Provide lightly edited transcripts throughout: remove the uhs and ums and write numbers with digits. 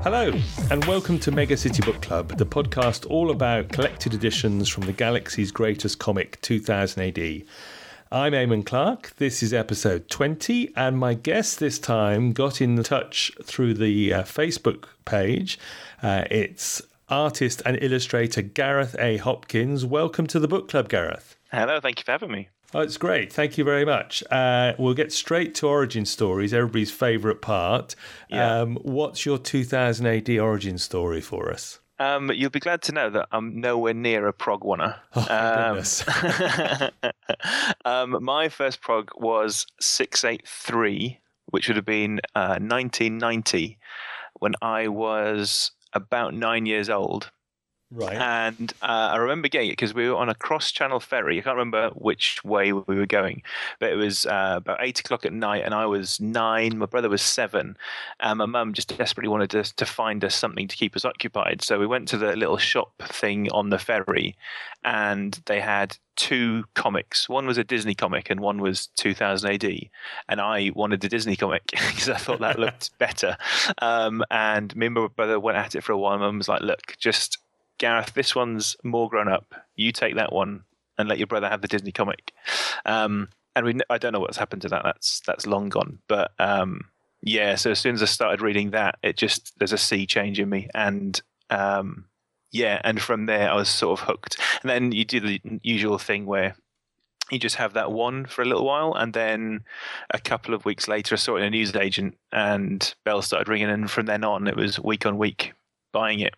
Hello, and welcome to Mega City Book Club, the podcast all about collected editions from the galaxy's greatest comic, 2000 AD. I'm Eamon Clark, this is episode 20, and my guest this time got in touch through the Facebook page. It's artist and illustrator Gareth A. Hopkins. Welcome to the book club, Gareth. Hello, thank you for having me. Oh, it's great. Thank you very much. We'll get straight to origin stories, everybody's favourite part. Yeah. What's your 2000 AD origin story for us? You'll be glad to know that I'm nowhere near a prog oner. Oh, goodness. My first prog was 683, which would have been 1990, when I was about 9 years old. Right. And I remember getting it because we were on a cross-channel ferry. I can't remember which way we were going, but it was about 8 o'clock at night, and I was 9. My brother was 7, and my mum just desperately wanted to find us something to keep us occupied. So we went to the little shop thing on the ferry, and they had 2 comics. One was a Disney comic, and one was 2000 AD. And I wanted the Disney comic because I thought that looked better. And me and my brother went at it for a while. Mum was like, "Look, just." Gareth, this one's more grown up. You take that one and let your brother have the Disney comic. And I don't know what's happened to that. That's long gone. But yeah, so as soon as I started reading that, there's a sea change in me. And yeah, and from there I was sort of hooked. And then you do the usual thing where you just have that one for a little while, and then a couple of weeks later I saw it in a newsagent and bells started ringing, and from then on it was week on week buying it.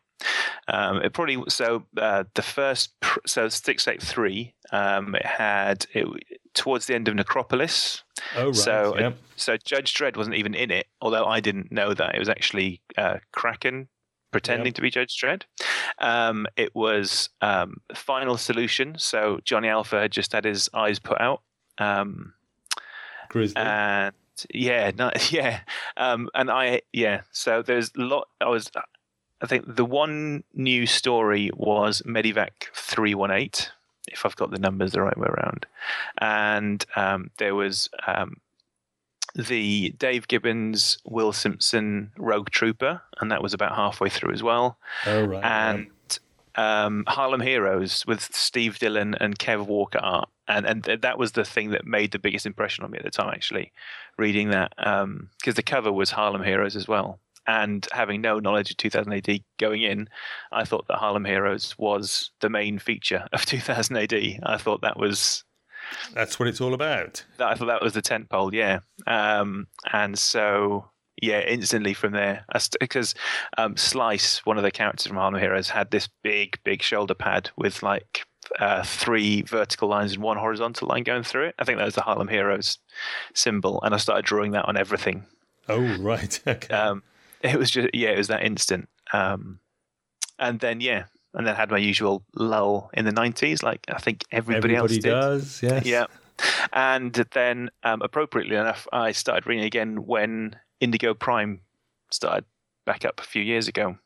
The first 683 it had it towards the end of Necropolis. Oh, right. So Judge Dredd wasn't even in it, although I didn't know that. It was actually Kraken pretending to be Judge Dredd. It was Final Solution, so Johnny Alpha had just had his eyes put out. Grizzly. And so there's a lot. I think the one new story was Medivac 318, if I've got the numbers the right way around. And there was the Dave Gibbons, Will Simpson Rogue Trooper, and that was about halfway through as well. Oh, right. And Harlem Heroes with Steve Dillon and Kev Walker art. And that was the thing that made the biggest impression on me at the time, actually, reading that. Because the cover was Harlem Heroes as well. And having no knowledge of 2000 AD going in, I thought that Harlem Heroes was the main feature of 2000 AD. I thought that's what it's all about. I thought that was the tentpole, yeah. And so, yeah, instantly from there, because Slice, one of the characters from Harlem Heroes, had this big shoulder pad with like 3 vertical lines and 1 horizontal line going through it. I think that was the Harlem Heroes symbol, and I started drawing that on everything. Oh, right. Okay. It was it was that instant. And then had my usual lull in the 90s, like I think everybody else did. Does, yes. Yeah. And then, appropriately enough, I started reading again when Indigo Prime started back up a few years ago.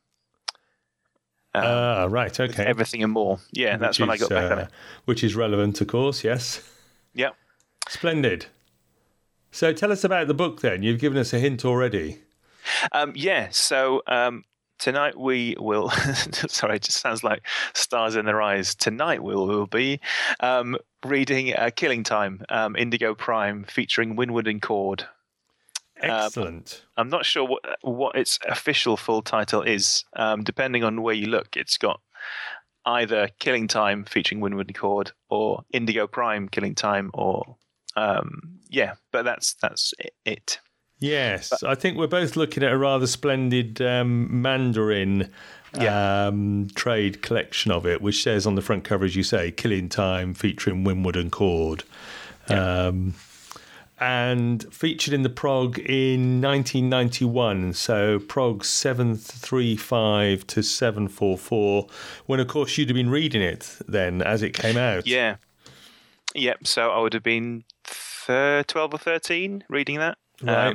Right, okay. Everything and More. Yeah, that's when I got back on it. Which is relevant, of course, yes. Yeah. Splendid. So tell us about the book then. You've given us a hint already. So tonight we will. Sorry, it just sounds like stars in their eyes. Tonight we will be reading Killing Time, Indigo Prime, featuring Winwood and Cord. Excellent. I'm not sure what its official full title is. Depending on where you look, it's got either Killing Time featuring Winwood and Cord, or Indigo Prime Killing Time, or but that's it. Yes, I think we're both looking at a rather splendid Mandarin trade collection of it, which says on the front cover, as you say, Killing Time featuring Winwood and Cord. Yeah. And featured in the prog in 1991, so prog 735 to 744, when, of course, you'd have been reading it then as it came out. Yeah. Yep, so I would have been 12 or 13 reading that. Right.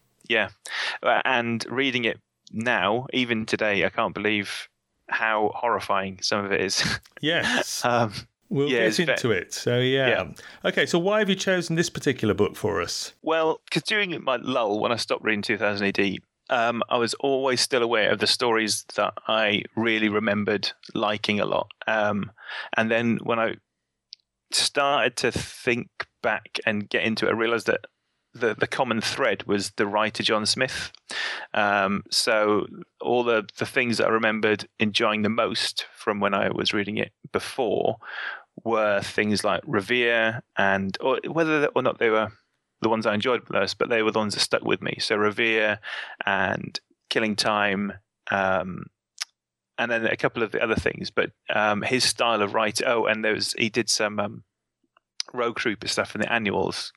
And reading it now, even today, I can't believe how horrifying some of it is. Yes. We'll get into it. So, yeah. Okay, so why have you chosen this particular book for us? Well, because during my lull, when I stopped reading 2000 AD, I was always still aware of the stories that I really remembered liking a lot. And then when I started to think back and get into it, I realized that the common thread was the writer John Smith. So all the things that I remembered enjoying the most from when I was reading it before were things like Revere, or whether or not they were the ones I enjoyed most, but they were the ones that stuck with me. So Revere and Killing Time, and then a couple of the other things. But his style of writing. Oh, and he did some Rogue Trooper stuff in the annuals,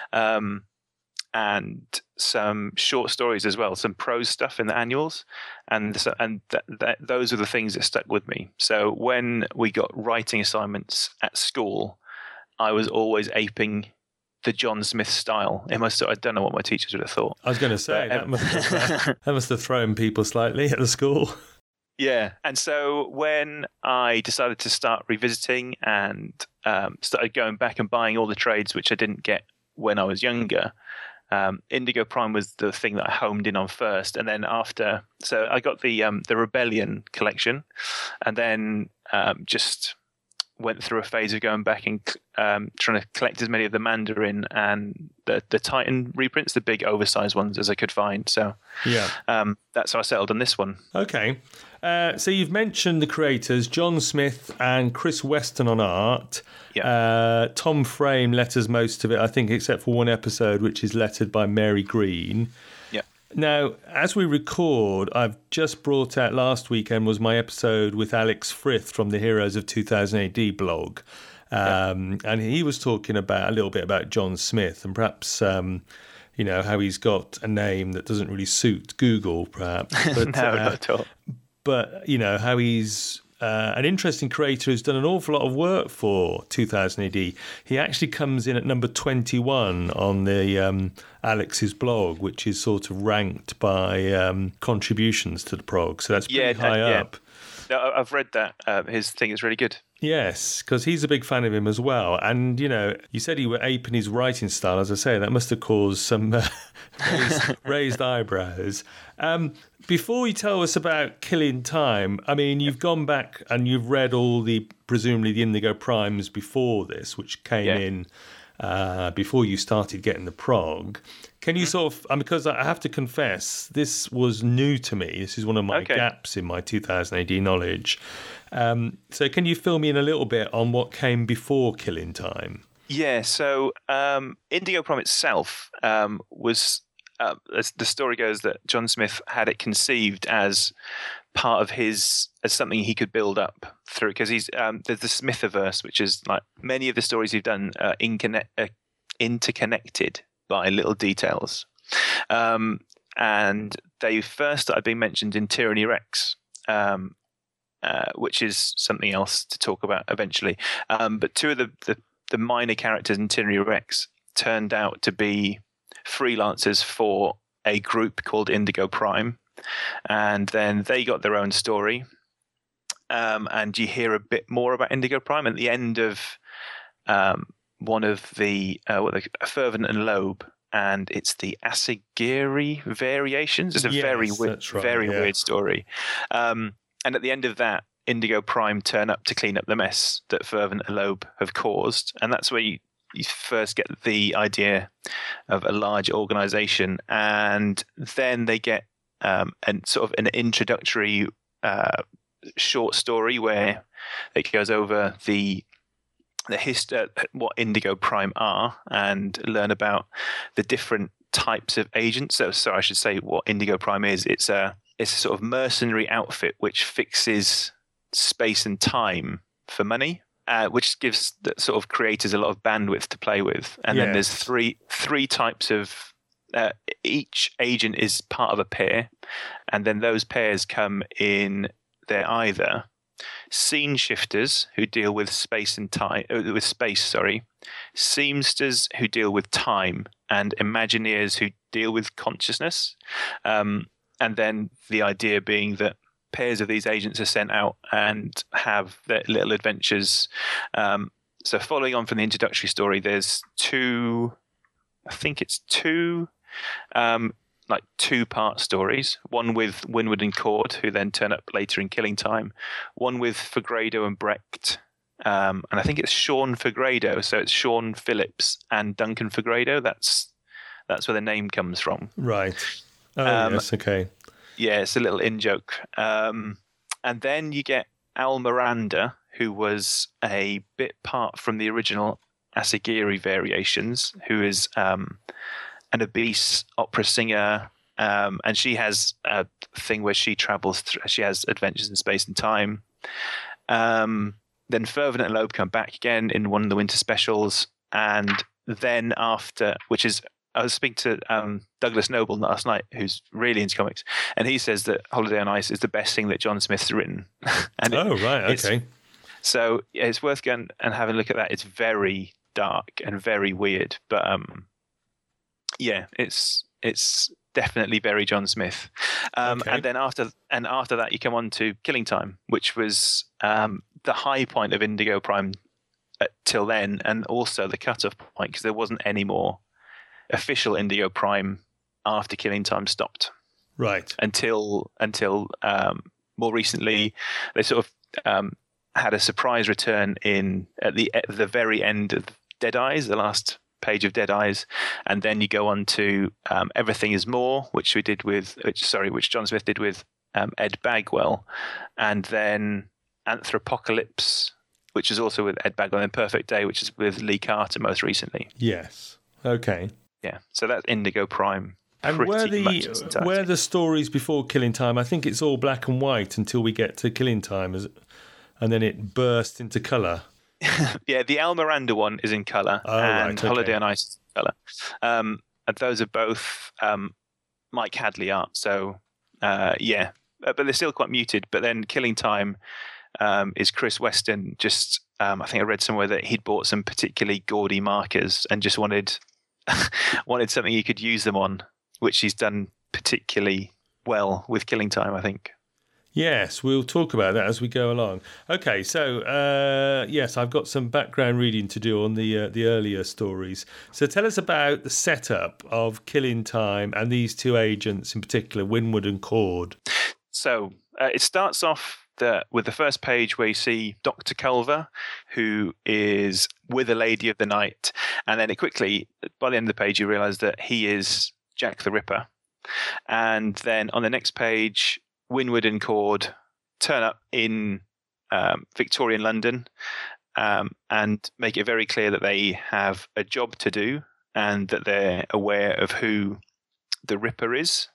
and some short stories as well, some prose stuff in the annuals, and those are the things that stuck with me. So when we got writing assignments at school, I was always aping the John Smith style. I don't know what my teachers would have thought. I was going to say, that must have thrown people slightly at the school. Yeah. And so when I decided to start revisiting and started going back and buying all the trades, which I didn't get when I was younger, Indigo Prime was the thing that I homed in on first. And then so I got the Rebellion collection, and then just went through a phase of going back and trying to collect as many of the Mandarin and the Titan reprints, the big oversized ones, as I could find. So yeah, that's how I settled on this one. Okay. So you've mentioned the creators, John Smith and Chris Weston on art. Yeah. Tom Frame letters most of it, I think, except for one episode, which is lettered by Mary Green. Yeah. Now, as we record, I've just brought out last weekend was my episode with Alex Frith from the Heroes of 2000 AD blog. And he was talking a little bit about John Smith and perhaps, how he's got a name that doesn't really suit Google, perhaps. But, no, not at all. But, how he's an interesting creator who's done an awful lot of work for 2000 AD. He actually comes in at number 21 on the Alex's blog, which is sort of ranked by contributions to the prog. So that's pretty high up. No, I've read that. His thing is really good. Yes, because he's a big fan of him as well. And, you said he were aping his writing style. As I say, that must have caused some raised eyebrows. Before you tell us about Killing Time, I mean, you've gone back and you've read presumably the Indigo Primes before this, which came in before you started getting the prog. Can you sort of, because I have to confess, this was new to me. This is one of my gaps in my 2000 AD knowledge. So can you fill me in a little bit on what came before Killing Time? Yeah, so Indigo Prime itself was, the story goes that John Smith had it conceived as part of as something he could build up through, because there's the Smithiverse, which is like many of the stories he's done interconnected by little details. And they first started being mentioned in Tyranny Rex, which is something else to talk about eventually. But two of the minor characters in Tyranny Rex turned out to be freelancers for a group called Indigo Prime. And then they got their own story. And you hear a bit more about Indigo Prime at the end of one of the Fervent and Loeb, and it's the Asagiri variations. It's a very weird story. And at the end of that, Indigo Prime turn up to clean up the mess that Fervent and Loeb have caused, and that's where you first get the idea of a large organization. And then they get sort of an introductory short story where it goes over the history, what Indigo Prime are, and learn about the different types of agents. So I should say what Indigo Prime is. It's a sort of mercenary outfit which fixes space and time for money, which gives the sort of creators a lot of bandwidth to play with. And then there's three types of. Each agent is part of a pair, and then those pairs come in. They're either scene shifters who deal with space and time, seamsters who deal with time, and imagineers who deal with consciousness. And then the idea being that pairs of these agents are sent out and have their little adventures. So following on from the introductory story, there's two like 2-part stories. One with Winwood and Cord, who then turn up later in Killing Time. One with Fegredo and Brecht. And I think it's Sean Fegredo. So it's Sean Phillips and Duncan Fegredo. That's where the name comes from. Right. Oh, yes. Okay. Yeah, it's a little in-joke. And then you get Al Miranda, who was a bit part from the original Asagiri variations, who is an obese opera singer, and she has a thing where she travels. She has adventures in space and time. Then Fervent and Loeb come back again in one of the winter specials, and then after, which is, I was speaking to Douglas Noble last night, who's really into comics, and he says that Holiday on Ice is the best thing that John Smith's written. And right, okay. So it's worth going and having a look at that. It's very dark and very weird, but yeah, it's definitely very John Smith. Okay. And then after that, you come on to Killing Time, which was the high point of Indigo Prime till then, and also the cut-off point, because there wasn't any more official Indigo Prime after Killing Time stopped. Right. Until more recently, they sort of had a surprise return at the very end of Dead Eyes, the last page of Dead Eyes, and then you go on to Everything Is More, which John Smith did with Ed Bagwell, and then Anthropocalypse, which is also with Ed Bagwell, and Perfect Day, which is with Lee Carter most recently. Yes. Okay. Yeah, so that's Indigo Prime. And where the stories before Killing Time, I think it's all black and white until we get to Killing Time, and then it bursts into colour. Yeah, the Al Miranda one is in colour, and Holiday on Ice is in colour. And those are both Mike Hadley art, so yeah, but they're still quite muted. But then Killing Time is Chris Weston. Just I think I read somewhere that he'd bought some particularly gaudy markers and just wanted something he could use them on, which he's done particularly well with Killing Time, I think. Yes, we'll talk about that as we go along. Okay, so yes, I've got some background reading to do on the earlier stories. So tell us about the setup of Killing Time and these two agents in particular, Winwood and Cord. So it starts off with the first page where you see Dr. Culver, who is with a lady of the night, and then it quickly, by the end of the page, you realise that he is Jack the Ripper. And then on the next page, Winwood and Cord turn up in Victorian London and make it very clear that they have a job to do and that they're aware of who the Ripper is.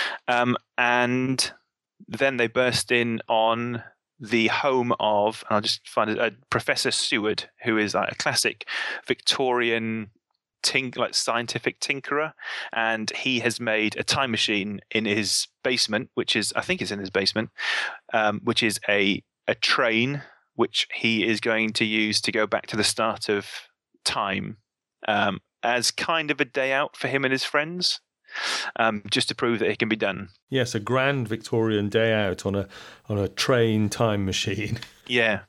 And then they burst in on the home of, and I'll just find it, Professor Seward, who is like a classic Victorian scientific tinkerer, and he has made a time machine in his basement, which is in his basement, which is a train which he is going to use to go back to the start of time, as kind of a day out for him and his friends, just to prove that it can be done. Yes, a grand Victorian day out on a train time machine. Yeah,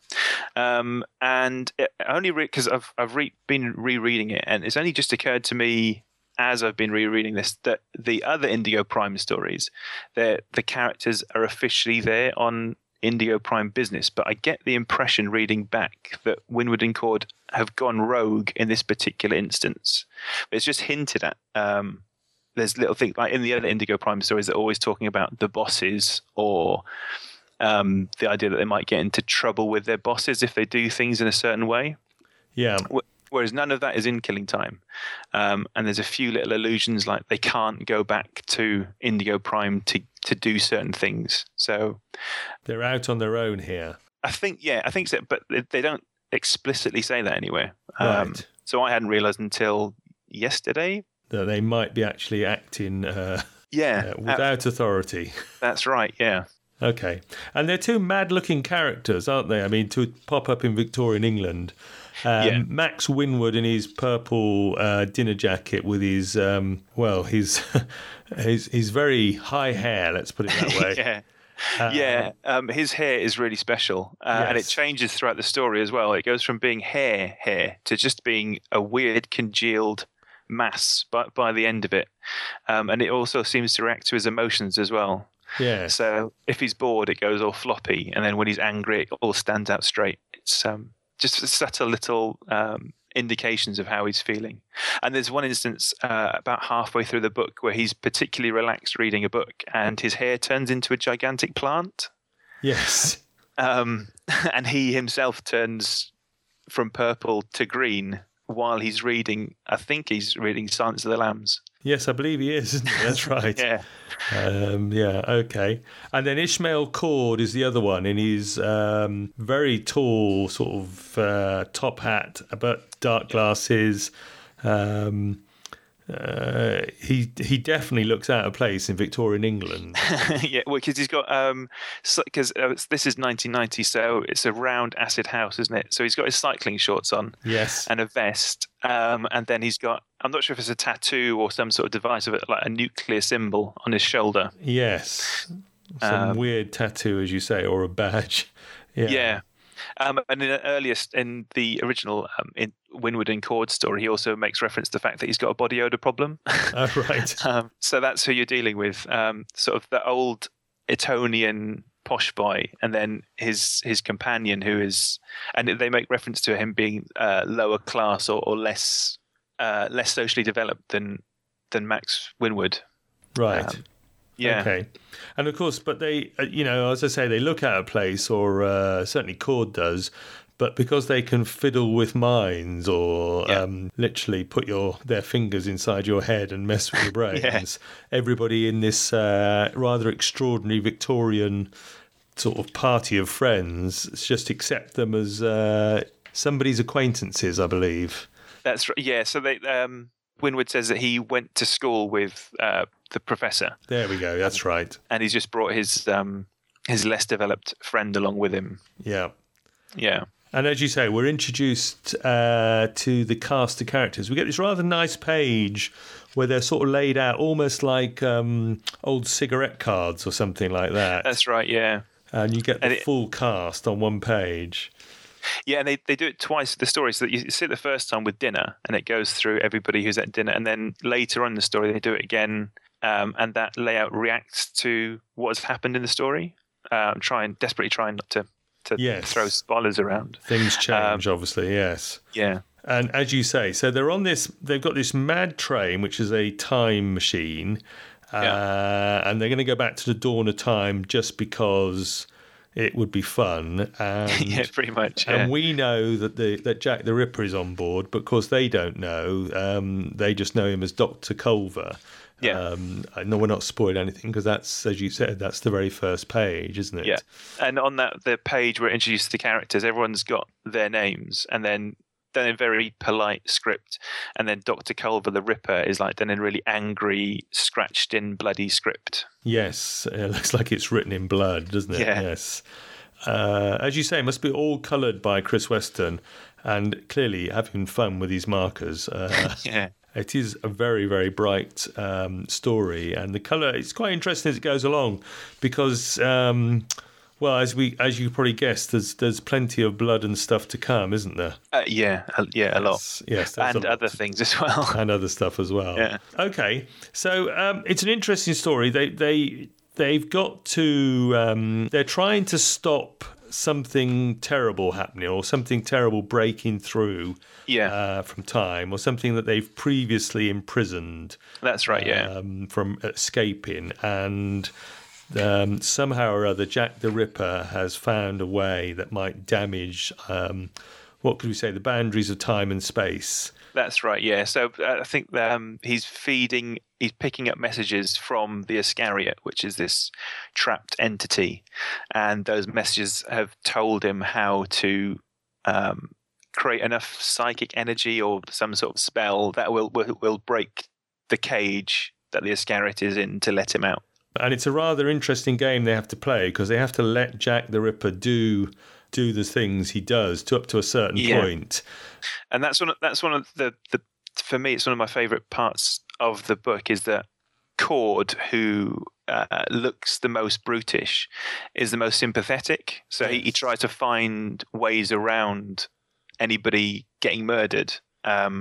and it only because I've been rereading it, and it's only just occurred to me as I've been rereading this that the other Indigo Prime stories, the characters are officially there on Indigo Prime business, but I get the impression reading back that Winwood and Cord have gone rogue in this particular instance. It's just hinted at. There's little things like in the other Indigo Prime stories, they're always talking about the bosses or the idea that they might get into trouble with their bosses if they do things in a certain way. Yeah. Whereas none of that is in Killing Time. And there's a few little allusions like they can't go back to Indigo Prime to do certain things. So they're out on their own here. I think so, but they don't explicitly say that anywhere. Right. So I hadn't realised until yesterday that they might be actually acting without authority. That's right, yeah. Okay. And they're two mad-looking characters, aren't they? I mean, to pop up in Victorian England. Max Winwood in his purple dinner jacket with his, his very high hair, let's put it that way. His hair is really special, and it changes throughout the story as well. It goes from being hair to just being a weird congealed mass by the end of it, and it also seems to react to his emotions as well. Yeah. So if he's bored, it goes all floppy, and then when he's angry, it all stands out straight. It's just subtle little indications of how he's feeling. And there's one instance about halfway through the book where he's particularly relaxed reading a book, and his hair turns into a gigantic plant. Yes. And he himself turns from purple to green while he's reading. I think he's reading Silence of the Lambs. Yes, I believe he is, isn't he? That's right. Yeah. Yeah, okay. And then Ishmael Cord is the other one, and he's very tall, sort of top hat, but dark glasses. He definitely looks out of place in Victorian England. Yeah, well, because he's got because this is 1990, so it's a round acid house, isn't it? So he's got his cycling shorts on, Yes, and a vest, and then he's got, I'm not sure if it's a tattoo or some sort of device of it, like a nuclear symbol on his shoulder. yes, some weird tattoo, as you say, or a badge. Yeah. Yeah. And in the original in Winwood and Cord story, he also makes reference to the fact that he's got a body odor problem. Oh, right. So that's who you're dealing with, sort of the old Etonian posh boy, and then his companion, who is, and they make reference to him being lower class or less socially developed than Max Winwood. Right. Yeah. Okay. And of course, but they, as I say, they look out of place, or certainly Cord does, but because they can fiddle with minds or literally put their fingers inside your head and mess with your brains, everybody in this rather extraordinary Victorian sort of party of friends just accept them as somebody's acquaintances, I believe. That's right. Yeah. So they, Winwood says that he went to school with the professor. There we go. That's right. And he's just brought his less developed friend along with him. Yeah. Yeah. And as you say, we're introduced to the cast of characters. We get this rather nice page where they're sort of laid out almost like old cigarette cards or something like that. That's right, yeah. And you get the full cast on one page. Yeah, and they do it twice, the story, so that you see it the first time with dinner, and it goes through everybody who's at dinner, and then later on in the story they do it again, and that layout reacts to what has happened in the story. Desperately trying not to throw spoilers around. Things change, obviously, yes. Yeah. And as you say, so they've got this mad train, which is a time machine, and they're going to go back to the dawn of time just because it would be fun. And, yeah, pretty much. Yeah. And we know that Jack the Ripper is on board, but of course they don't know. They just know him as Dr. Culver. Yeah. No, we're not spoiling anything because that's, as you said, that's the very first page, isn't it? Yeah. And on the page where it introduces the characters, everyone's got their names, and then done in very polite script, and then Dr. Culver the Ripper is like done in really angry, scratched in bloody script. Yes, it looks like it's written in blood, doesn't it? Yeah. Yes. As you say, it must be all coloured by Chris Weston, and clearly having fun with these markers. Yeah. It is a very, very bright story, and the colour, it's quite interesting as it goes along because, well, as you probably guessed, there's plenty of blood and stuff to come, isn't there? Yeah, a lot. Yes, and other things as well. And other stuff as well. Yeah. Okay, so it's an interesting story. They've got to, they're trying to stop something terrible happening or something terrible breaking through from time, or something that they've previously imprisoned. That's right, from escaping. And somehow or other, Jack the Ripper has found a way that might damage, what could we say, the boundaries of time and space. That's right, yeah. So I think he's picking up messages from the Iscariot, which is this trapped entity, and those messages have told him how to create enough psychic energy or some sort of spell that will break the cage that the Iscariot is in to let him out. And it's a rather interesting game they have to play because they have to let Jack the Ripper do the things he does up to a certain point. And that's one of the for me, it's one of my favourite parts of the book is that Cord, who looks the most brutish, is the most sympathetic. So he tries to find ways around anybody getting murdered.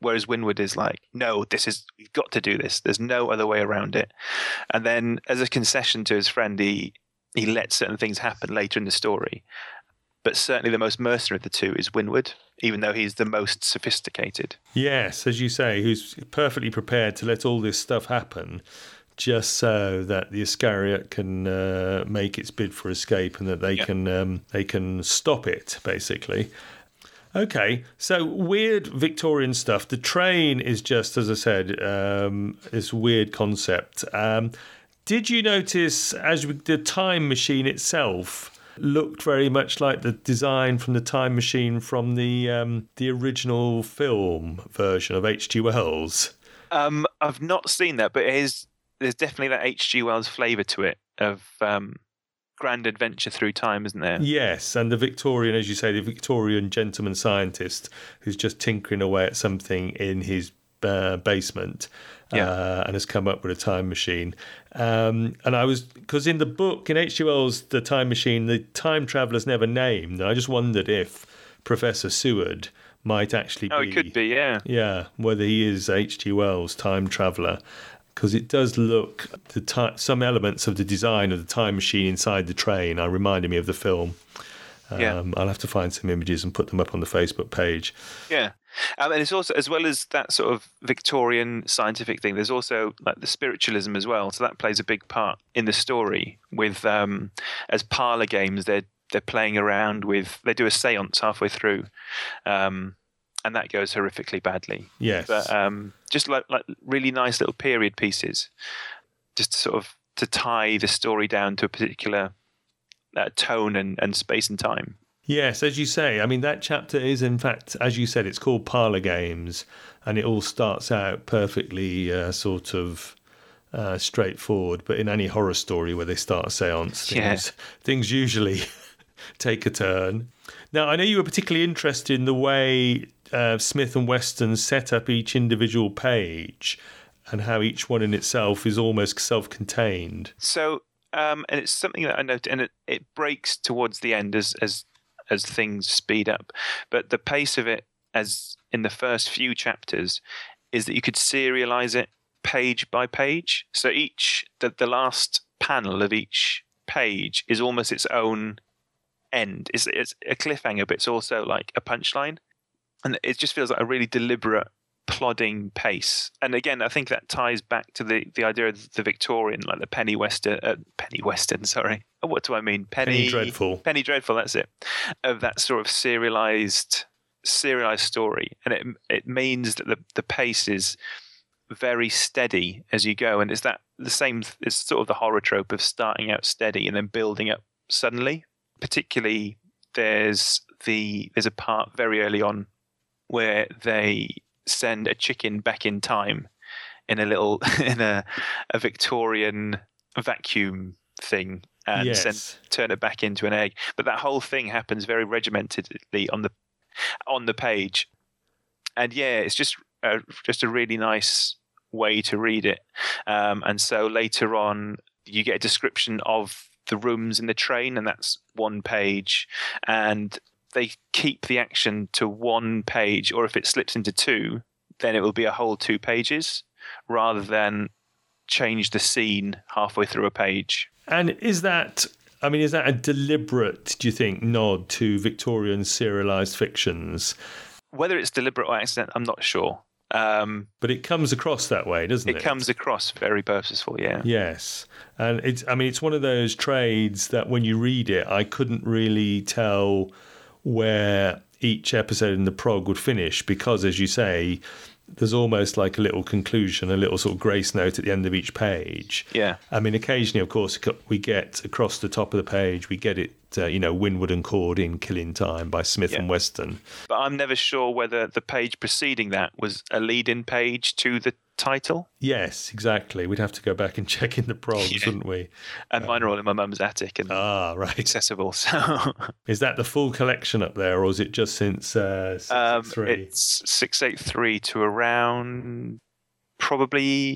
Whereas Winwood is like, no, we've got to do this. There's no other way around it. And then as a concession to his friend, he lets certain things happen later in the story. But certainly the most mercenary of the two is Winwood, even though he's the most sophisticated. Yes, as you say, who's perfectly prepared to let all this stuff happen just so that the Iscariot can make its bid for escape and that they can stop it, basically. Okay, so weird Victorian stuff. The train is just, as I said, this weird concept. Did you notice the time machine itself looked very much like the design from the time machine from the original film version of H.G. Wells? I've not seen that, but there's definitely that H.G. Wells flavour to it of grand adventure through time, isn't there? Yes, and the Victorian, as you say, the Victorian gentleman scientist who's just tinkering away at something in his basement and has come up with a time machine. And because in the book, in H.G. Wells, the time machine, the time traveller's never named. And I just wondered if Professor Seward might actually be... Oh, it could be, yeah. Yeah, whether he is H.G. Wells' time traveller. Because it does look, some elements of the design of the time machine inside the train are reminding me of the film. I'll have to find some images and put them up on the Facebook page. Yeah. And it's also, as well as that sort of Victorian scientific thing, there's also like the spiritualism as well. So that plays a big part in the story with, as parlour games, they're playing around with, they do a seance halfway through. And that goes horrifically badly. Yes. But just like really nice little period pieces, just to tie the story down to a particular tone and space and time. Yes, as you say. I mean, that chapter is, in fact, as you said, it's called Parlour Games, and it all starts out perfectly straightforward. But in any horror story where they start a séance, things usually take a turn. Now, I know you were particularly interested in the way Smith and Weston set up each individual page and how each one in itself is almost self-contained. So, and it's something that I noted, and it breaks towards the end as things speed up. But the pace of it, as in the first few chapters, is that you could serialize it page by page. So the last panel of each page is almost its own end. It's a cliffhanger, but it's also like a punchline. And it just feels like a really deliberate, plodding pace. And again, I think that ties back to the idea of the Victorian, like the penny western, sorry. What do I mean? Penny Dreadful. Penny Dreadful, that's it. Of that sort of serialized story. And it means that the pace is very steady as you go. And it's it's sort of the horror trope of starting out steady and then building up suddenly. Particularly, there's a part very early on where they send a chicken back in time in a Victorian vacuum thing and turn it back into an egg. But that whole thing happens very regimentedly on the page, and it's just a really nice way to read it. And so later on, you get a description of the rooms in the train, and that's one page, and they keep the action to one page, or if it slips into two, then it will be a whole 2 pages rather than change the scene halfway through a page. And is that a deliberate, do you think, nod to Victorian serialized fictions? Whether it's deliberate or accident, I'm not sure. But it comes across that way, doesn't it? It comes across very purposeful, yeah. Yes. And it's one of those trades that when you read it, I couldn't really tell where each episode in the prog would finish because, as you say, there's almost like a little conclusion, a little sort of grace note at the end of each page. Yeah. I mean, occasionally, of course, we get across the top of the page, we get it, Winwood and Cord in Killing Time by Smith and Weston. But I'm never sure whether the page preceding that was a lead-in page to the title. Yes, exactly. We'd have to go back and check in the progs, wouldn't we? And mine are all in my mum's attic and right, accessible. So, is that the full collection up there, or is it just since 683? It's 683 to around probably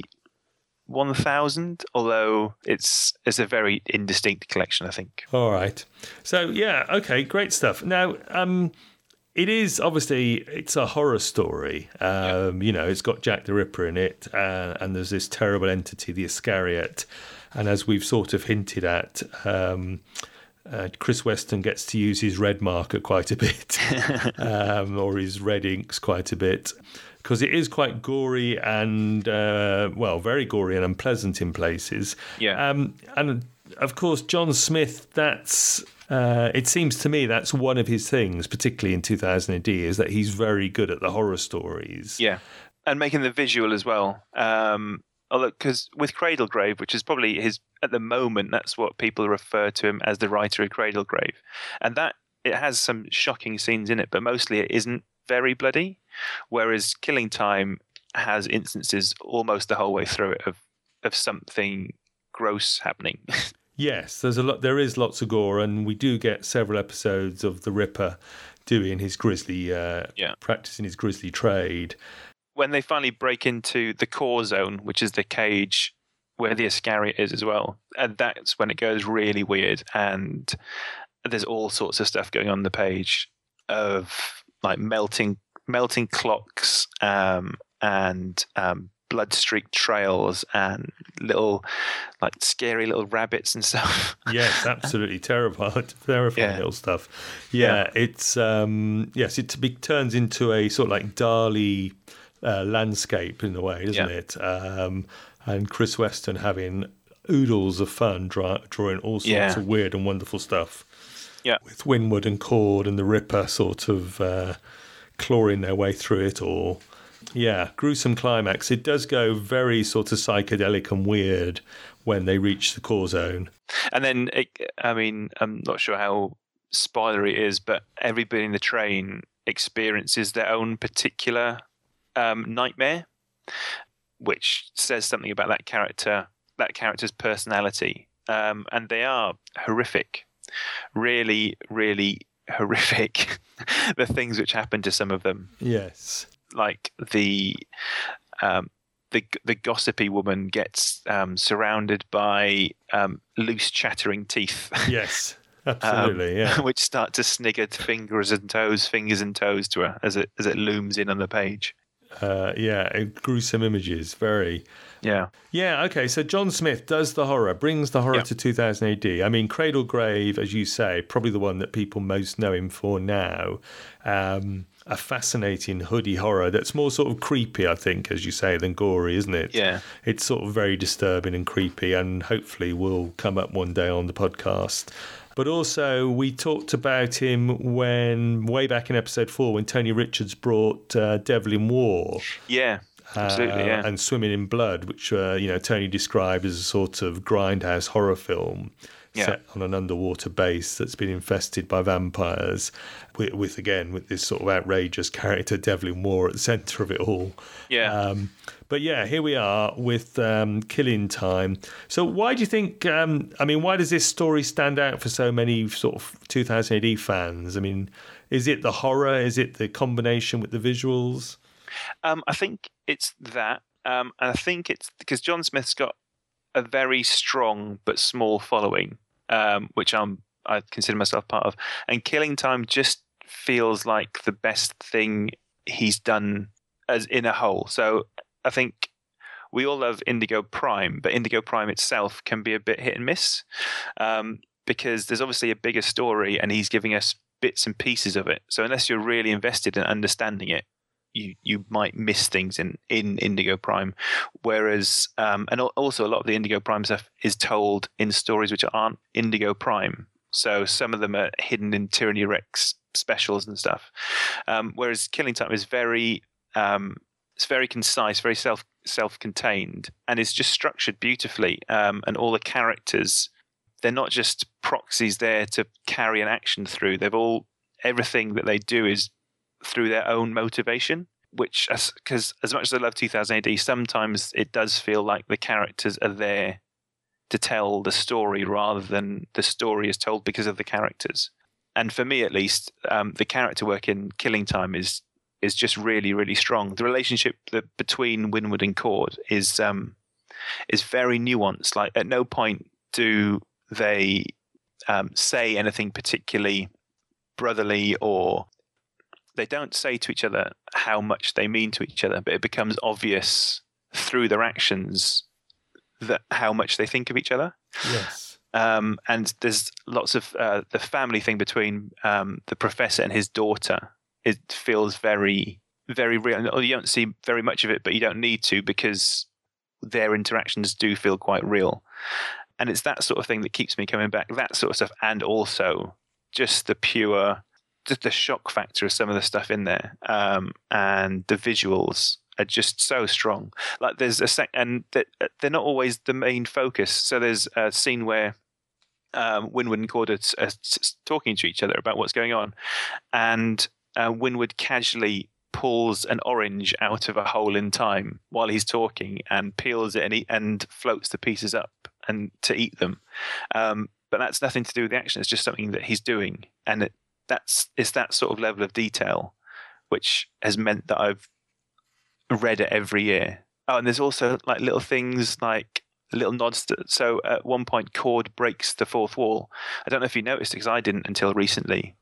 1,000, although it's a very indistinct collection, I think. All right. So, okay, great stuff. Now, It is, obviously, it's a horror story. It's got Jack the Ripper in it, and there's this terrible entity, the Iscariot. And as we've sort of hinted at, Chris Weston gets to use his red marker quite a bit, or his red inks quite a bit, because it is quite gory and, very gory and unpleasant in places. Yeah. And, of course, John Smith, it seems to me that's one of his things, particularly in 2000 AD, is that he's very good at the horror stories. Yeah, and making the visual as well. Because with Cradlegrave, which is probably at the moment, that's what people refer to him as, the writer of Cradlegrave. And that, it has some shocking scenes in it, but mostly it isn't very bloody. Whereas Killing Time has instances almost the whole way through it of something gross happening. Yes, there is lots of gore, and we do get several episodes of the Ripper doing his grisly, practicing his grisly trade. When they finally break into the core zone, which is the cage where the Iscariot is as well, and that's when it goes really weird, and there's all sorts of stuff going on the page of like melting clocks, and blood-streaked trails and little, like, scary little rabbits and stuff. Yes, absolutely terrifying little stuff. Yeah, it's it turns into a sort of like Dali landscape in a way, doesn't it? And Chris Weston having oodles of fun drawing all sorts of weird and wonderful stuff. Yeah, with Winwood and Cord and the Ripper sort of clawing their way through it all. Yeah, gruesome climax. It does go very sort of psychedelic and weird when they reach the core zone. And then, I'm not sure how spoilery it is, but everybody in the train experiences their own particular nightmare, which says something about that character's personality. And they are horrific. Really, really horrific. The things which happen to some of them. Yes. Like the gossipy woman gets surrounded by loose chattering teeth. Yes, absolutely. Which start to snigger fingers and toes to her as it looms in on the page. Gruesome images, very. Yeah. Yeah, okay, so John Smith does the horror, brings the horror to 2000 AD. I mean, Cradlegrave, as you say, probably the one that people most know him for now. A fascinating hoodie horror that's more sort of creepy, I think, as you say, than gory, isn't it? Yeah. It's sort of very disturbing and creepy, and hopefully will come up one day on the podcast. But also, we talked about him way back in episode 4, when Tony Richards brought Devil in War. Yeah, absolutely, and Swimming in Blood, which Tony described as a sort of grindhouse horror film set on an underwater base that's been infested by vampires, with this sort of outrageous character, Devil in War, at the centre of it all. Yeah. But yeah, here we are with Killing Time. So why do you think, why does this story stand out for so many sort of 2000 AD fans? I mean, is it the horror? Is it the combination with the visuals? I think it's that. And I think it's because John Smith's got a very strong but small following, which I consider myself part of. And Killing Time just feels like the best thing he's done as in a whole. So I think we all love Indigo Prime, but Indigo Prime itself can be a bit hit and miss, because there's obviously a bigger story and he's giving us bits and pieces of it. So unless you're really invested in understanding it, you might miss things in Indigo Prime. Whereas, and also a lot of the Indigo Prime stuff is told in stories which aren't Indigo Prime. So some of them are hidden in Tyranny Rex specials and stuff. Whereas Killing Time is very... it's very concise, very self-contained, and it's just structured beautifully. And all the characters, they're not just proxies there to carry an action through. Everything that they do is through their own motivation, which, because as much as I love 2000 AD, sometimes it does feel like the characters are there to tell the story rather than the story is told because of the characters. And for me, at least, the character work in Killing Time is just really, really strong. The relationship between Winwood and Cord is very nuanced. Like, at no point do they say anything particularly brotherly or they don't say to each other how much they mean to each other, but it becomes obvious through their actions that how much they think of each other. Yes. And there's lots of the family thing between the professor and his daughter. It feels very, very real. You don't see very much of it, but you don't need to, because their interactions do feel quite real. And it's that sort of thing that keeps me coming back, that sort of stuff. And also just the shock factor of some of the stuff in there. And the visuals are just so strong. Like there's and they're not always the main focus. So there's a scene where Winwood and Cord are talking to each other about what's going on. And Winwood casually pulls an orange out of a hole in time while he's talking and peels it and floats the pieces up and to eat them. But that's nothing to do with the action. It's just something that he's doing. And it's that sort of level of detail which has meant that I've read it every year. Oh, and there's also like little things like little nods so at one point Cord breaks the fourth wall. I don't know if you noticed it, because I didn't until recently.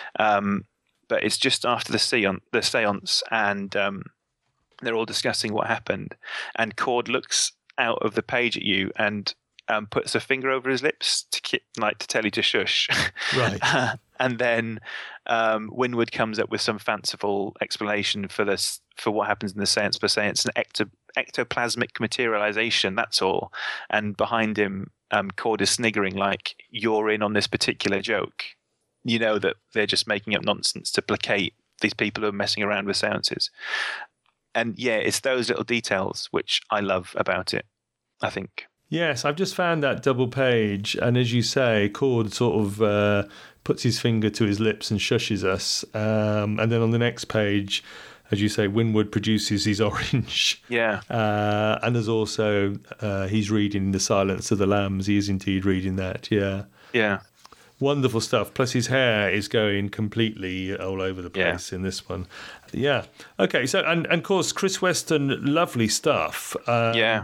But it's just after the seance, and they're all discussing what happened, and Cord looks out of the page at you and puts a finger over his lips to tell you to shush. Right. And then Winwood comes up with some fanciful explanation for what happens in the seance by saying it's an ectoplasmic materialization, that's all. And behind him, Cord is sniggering like, you're in on this particular joke. You know that they're just making up nonsense to placate these people who are messing around with seances. And yeah, it's those little details which I love about it, I think. Yes, I've just found that double page, and as you say, Cord sort of puts his finger to his lips and shushes us. And then on the next page, as you say, Winwood produces his orange. Yeah. And there's also, he's reading The Silence of the Lambs. He is indeed reading that, yeah. Yeah. Wonderful stuff. Plus his hair is going completely all over the place in this one. Yeah. Okay, so, and of course, Chris Weston, lovely stuff. Yeah.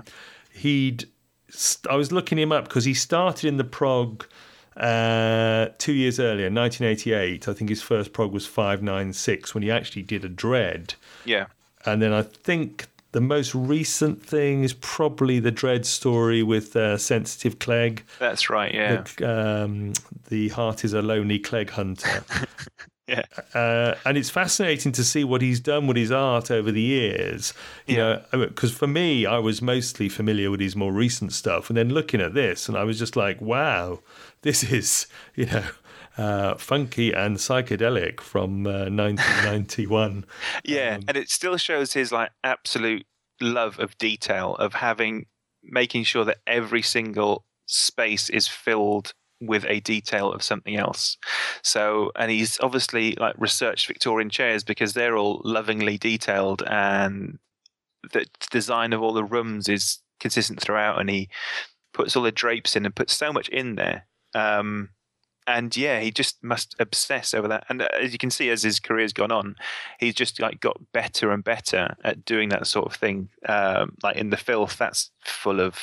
I was looking him up because he started in the prog 2 years earlier, 1988. I think his first prog was 596 when he actually did a Dread. Yeah. And then I think the most recent thing is probably the Dread story with Sensitive Clegg. That's right, yeah. The Heart is a Lonely Clegg Hunter. Yeah. And it's fascinating to see what he's done with his art over the years. You know, because for me, I was mostly familiar with his more recent stuff, and then looking at this, and I was just like, wow, this is, funky and psychedelic from 1991. Yeah, and it still shows his absolute love of detail, of making sure that every single space is filled with a detail of something else. So, and he's obviously researched Victorian chairs because they're all lovingly detailed, and the design of all the rooms is consistent throughout, and he puts all the drapes in and puts so much in there. And yeah, he just must obsess over that. And as you can see, as his career's gone on, he's just got better and better at doing that sort of thing. Like in The Filth, that's full of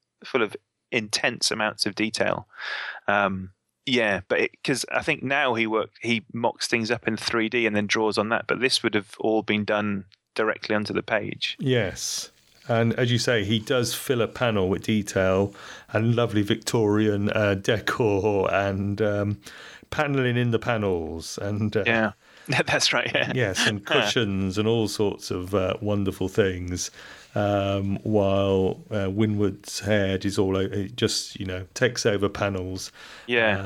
intense amounts of detail. Yeah, but because I think now he mocks things up in 3D and then draws on that. But this would have all been done directly onto the page. Yes. And as you say, he does fill a panel with detail and lovely Victorian decor and panelling in the panels. And yeah, that's right. Yeah. Yes, and cushions and all sorts of wonderful things. While Winwood's head is it just takes over panels. Yeah,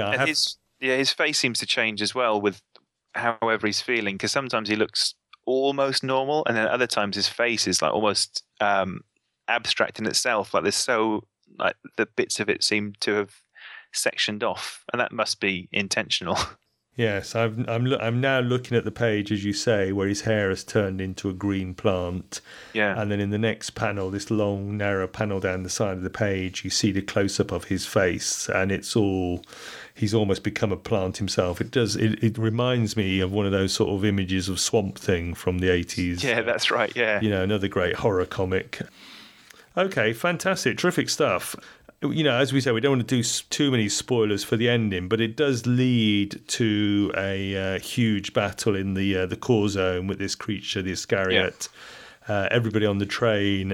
his face seems to change as well with however he's feeling, because sometimes he looks almost normal, and then other times his face is almost abstract in itself. The bits of it seem to have sectioned off, and that must be intentional. Yes, I'm now looking at the page, as you say, where his hair has turned into a green plant. Yeah. And then in the next panel, this long, narrow panel down the side of the page, you see the close-up of his face, and he's almost become a plant himself. It reminds me of one of those sort of images of Swamp Thing from the 80s. Yeah, that's right, yeah. Another great horror comic. Okay, fantastic, terrific stuff. as we say, we don't want to do too many spoilers for the ending, but it does lead to a huge battle in the core zone with this creature, the Iscariot. Yeah. Everybody on the train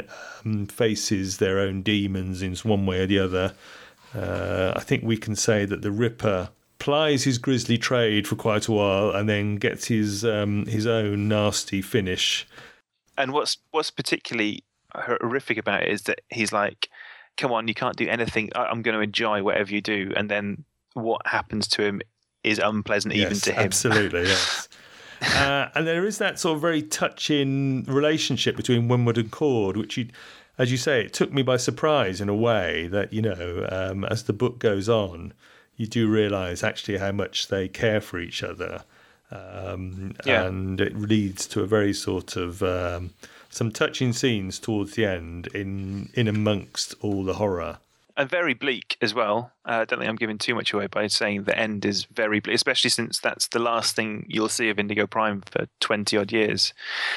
faces their own demons in one way or the other. I think we can say that the Ripper plies his grisly trade for quite a while and then gets his own nasty finish. And what's particularly horrific about it is that he's like, come on, you can't do anything. I'm going to enjoy whatever you do. And then what happens to him is unpleasant even to him. Absolutely, yes. And there is that sort of very touching relationship between Winwood and Cord, which, as you say, it took me by surprise in a way that, as the book goes on, you do realise actually how much they care for each other. And it leads to a very sort of some touching scenes towards the end in amongst all the horror. And very bleak as well. I don't think I'm giving too much away by saying the end is very bleak, especially since that's the last thing you'll see of Indigo Prime for 20 odd years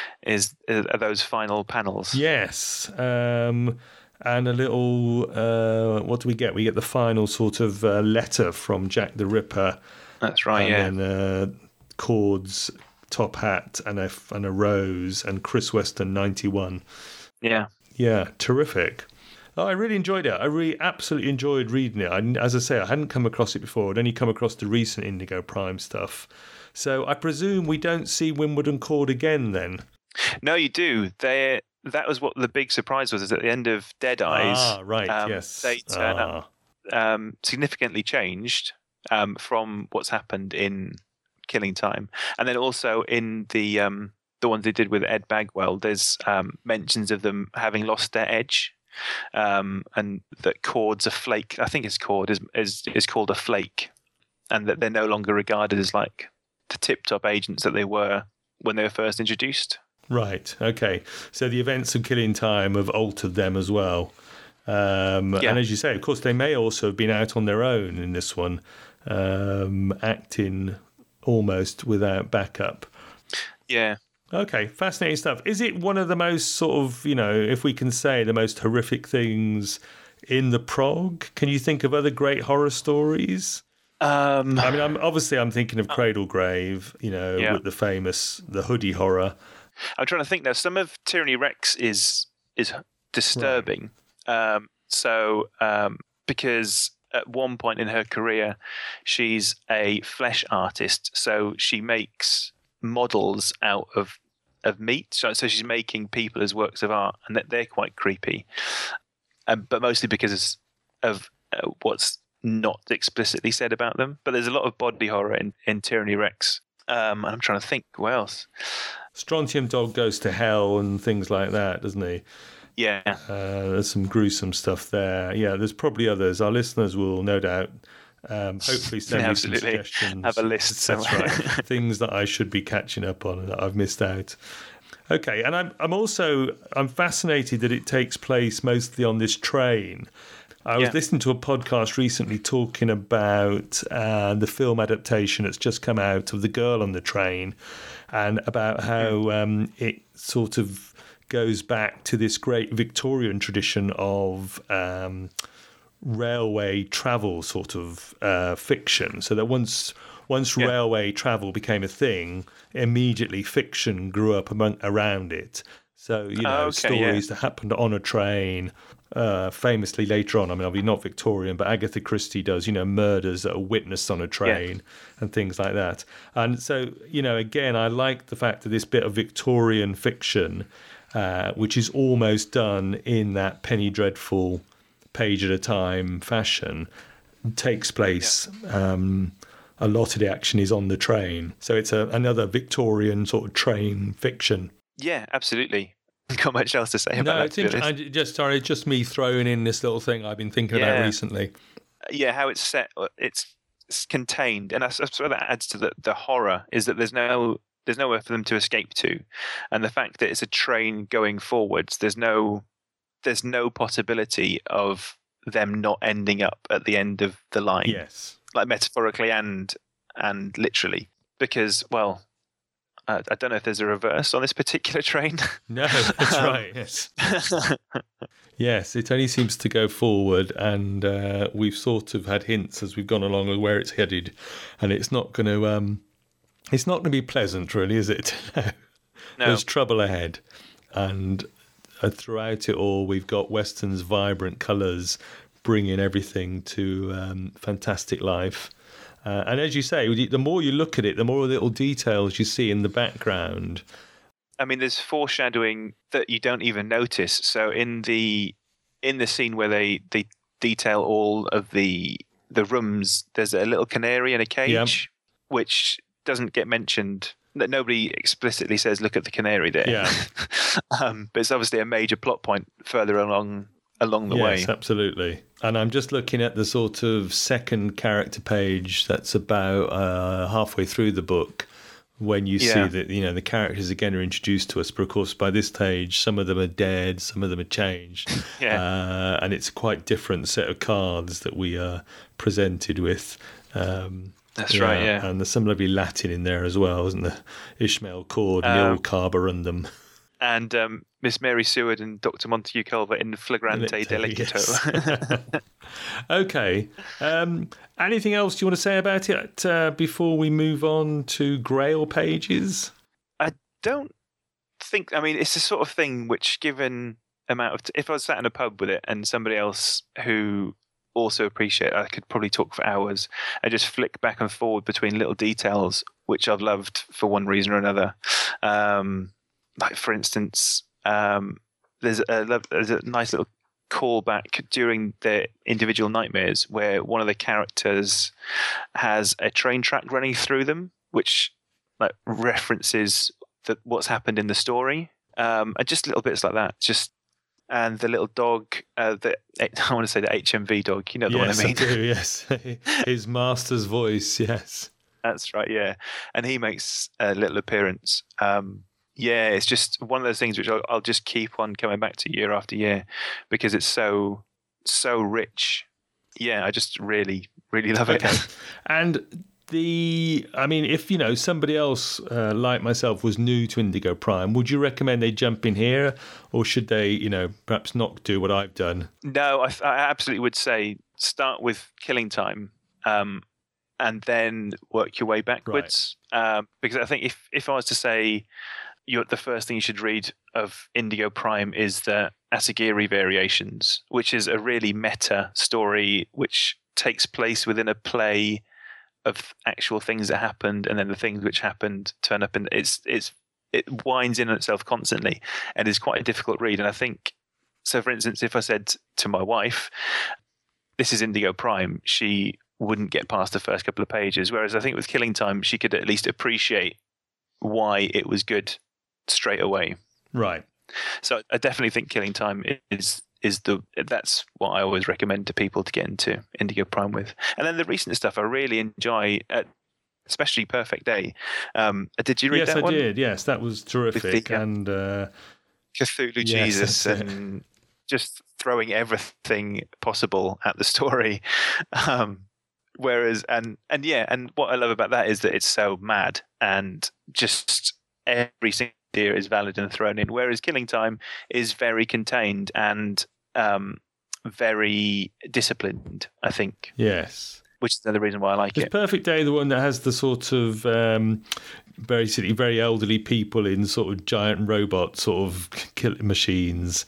are those final panels. Yes. And a little, what do we get? We get the final sort of letter from Jack the Ripper. That's right, and then Cord's top hat and a rose and Chris Weston 91. Yeah. Yeah, terrific. Oh, I really enjoyed it. I really absolutely enjoyed reading it. As I say, I hadn't come across it before. I'd only come across the recent Indigo Prime stuff. So I presume we don't see Winwood and Cord again then? No, you do. That was what the big surprise was, is at the end of Dead Eyes. Yes. They turn up significantly changed from what's happened in Killing Time. And then also in the ones they did with Ed Bagwell, there's mentions of them having lost their edge. And that Cord's a flake. I think his Cord is called a flake, and that they're no longer regarded as like the tip-top agents that they were when they were first introduced. Right. Okay. So the events of Killing Time have altered them as well. And as you say, of course, they may also have been out on their own in this one, acting almost without backup. Yeah. Okay, fascinating stuff. Is it one of the most sort of, if we can say, the most horrific things in the prog? Can you think of other great horror stories? I'm thinking of Cradlegrave, with the hoodie horror. I'm trying to think now. Some of Tyranny Rex is disturbing. Right. Because at one point in her career, she's a flesh artist, so she makes models out of meat. So she's making people as works of art, and they're quite creepy. But mostly because of what's not explicitly said about them. But there's a lot of body horror in Tyranny Rex. And I'm trying to think, what else? Strontium Dog goes to hell and things like that, doesn't he? Yeah. There's some gruesome stuff there. Yeah, there's probably others. Our listeners will no doubt hopefully send me some suggestions. Have a list. That's right. Things that I should be catching up on and that I've missed out. Okay, and I'm fascinated that it takes place mostly on this train. I was listening to a podcast recently talking about the film adaptation that's just come out of The Girl on the Train, and about how it sort of goes back to this great Victorian tradition of railway travel sort of fiction. So that once railway travel became a thing, immediately fiction grew up around it. So, stories that happened on a train, famously later on, I'll be not Victorian, but Agatha Christie does, murders that are witnessed on a train and things like that. And so, again, I like the fact that this bit of Victorian fiction, which is almost done in that Penny Dreadful page at a time fashion, takes place. A lot of the action is on the train. So it's another Victorian sort of train fiction. Yeah, absolutely. Got much else to say about that. It's just me throwing in this little thing I've been thinking about recently. Yeah, how it's set, it's contained, and that's what that adds to the horror, is that there's nowhere for them to escape to, and the fact that it's a train going forwards, there's no possibility of them not ending up at the end of the line. Yes, like metaphorically and literally, because I don't know if there's a reverse on this particular train. No, that's right. Yes. Yes, it only seems to go forward, and we've sort of had hints as we've gone along of where it's headed, and it's not going to be pleasant, really, is it? No. There's trouble ahead, and throughout it all, we've got Western's vibrant colours bringing everything to fantastic life. And as you say, the more you look at it, the more little details you see in the background. I mean, there's foreshadowing that you don't even notice. So in the scene where they detail all of the rooms, there's a little canary in a cage, which doesn't get mentioned. That nobody explicitly says, "Look at the canary there." Yeah. But it's obviously a major plot point further along the way. Yes, absolutely. And I'm just looking at the sort of second character page that's about halfway through the book, when you see that, the characters again are introduced to us. But of course, by this stage, some of them are dead, some of them are changed. And it's a quite different set of cards that we are presented with. That's right, yeah. And there's some lovely Latin in there as well, isn't there? Ishmael Cord, Nil Carborundum. And Miss Mary Seward and Dr. Montague Culver in Flagrante Delicto. Yes. Okay. Anything else you want to say about it before we move on to Grail pages? I don't think... I mean, it's the sort of thing which, given amount of... if I was sat in a pub with it and somebody else who also appreciate it, I could probably talk for hours and just flick back and forward between little details which I've loved for one reason or another. Like, for instance, there's a nice little callback during the individual nightmares where one of the characters has a train track running through them, which like references what's happened in the story, and just little bits like that. And the little dog, I want to say the HMV dog. You know the one I mean? Yes, I do. Yes, his master's voice. Yes, that's right. Yeah, and he makes a little appearance. Yeah, it's just one of those things which I'll just keep on coming back to year after year because it's so rich. Yeah, I just really, really love it. And if somebody else like myself was new to Indigo Prime, would you recommend they jump in here, or should they, perhaps not do what I've done? No, I absolutely would say start with Killing Time, and then work your way backwards. Right. Because I think if I was to say, the first thing you should read of Indigo Prime is the Asagiri Variations, which is a really meta story which takes place within a play of actual things that happened, and then the things which happened turn up, and it winds in on itself constantly, and is quite a difficult read. And I think so. For instance, if I said to my wife, "This is Indigo Prime," she wouldn't get past the first couple of pages. Whereas I think with Killing Time, she could at least appreciate why it was good straight away. Right. So I definitely think Killing Time that's what I always recommend to people to get into Indigo Prime with. And then the recent stuff I really enjoy, especially Perfect Day. Did you read that one? Yes, I did. Yes, that was terrific. And Cthulhu Jesus and just throwing everything possible at the story. Whereas, and what I love about that is that it's so mad and just every single idea is valid and thrown in. Whereas Killing Time is very contained and very disciplined, I think. Yes. Which is another reason why I like it. Is Perfect Day the one that has the sort of very elderly people in sort of giant robot sort of killing machines?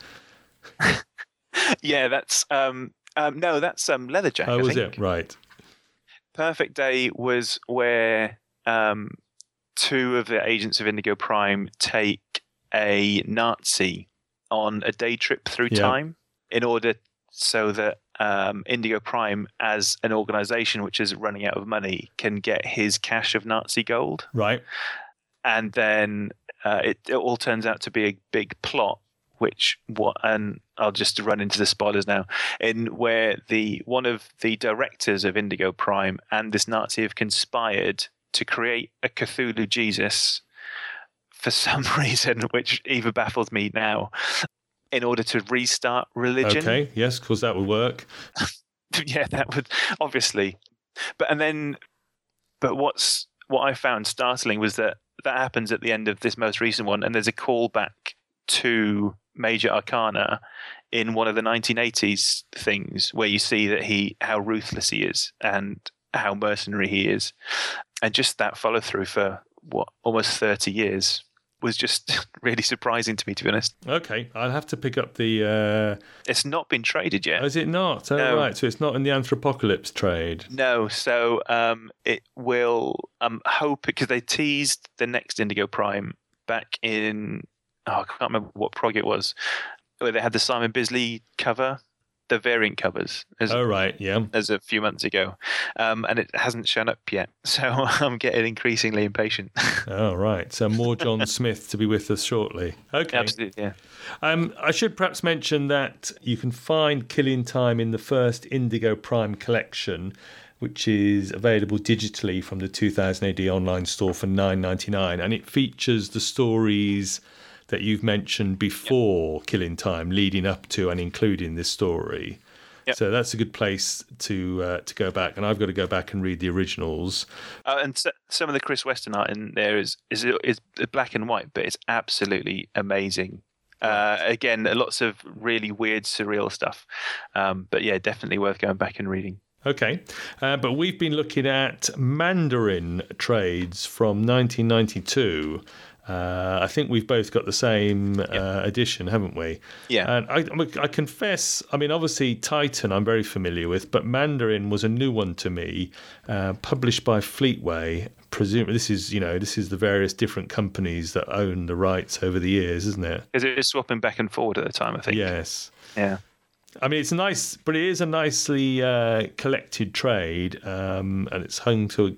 Yeah, that's no, that's Leatherjack. Oh, was it? Right. Perfect Day was where two of the agents of Indigo Prime take a Nazi on a day trip through time in order so that Indigo Prime, as an organization which is running out of money, can get his cache of Nazi gold. Right. And then it all turns out to be a big plot, and I'll just run into the spoilers now, in where one of the directors of Indigo Prime and this Nazi have conspired to create a Cthulhu Jesus for some reason, which even baffles me now, in order to restart religion. Okay, yes, because that would work. Yeah, that would, obviously. But what I found startling was that that happens at the end of this most recent one, and there's a callback to Major Arcana in one of the 1980s things where you see that how ruthless he is and how mercenary he is, and just that follow through for almost 30 years was just really surprising to me, to be honest. Okay, I'll have to pick up the... It's not been traded yet. Oh, is it not? Oh, No. right, so it's not in the Anthropocalypse trade. No, so it will. Hope, because they teased the next Indigo Prime back in. I can't remember what prog it was, where they had the Simon Bisley cover, the variant covers. Oh, right, yeah. As a few months ago, and it hasn't shown up yet. So I'm getting increasingly impatient. Oh, right. So more John Smith to be with us shortly. Okay. Absolutely, yeah. I should perhaps mention that you can find Killing Time in the first Indigo Prime collection, which is available digitally from the 2000 AD online store for $9.99, and it features the stories that you've mentioned before Killing Time, leading up to and including this story. Yep. So that's a good place to go back, and I've got to go back and read the originals. And some of the Chris Weston art in there is black and white, but it's absolutely amazing. Again, lots of really weird, surreal stuff. But yeah, definitely worth going back and reading. Okay, but we've been looking at Mandarin trades from 1992. I think we've both got the same edition, haven't we? Yeah. And I confess, I mean, obviously Titan I'm very familiar with, but Mandarin was a new one to me, published by Fleetway. Presumably this is the various different companies that own the rights over the years, isn't it? Because it was swapping back and forward at the time, I think. Yes. Yeah. I mean, it's nice, but it is a nicely collected trade, and it's hung to,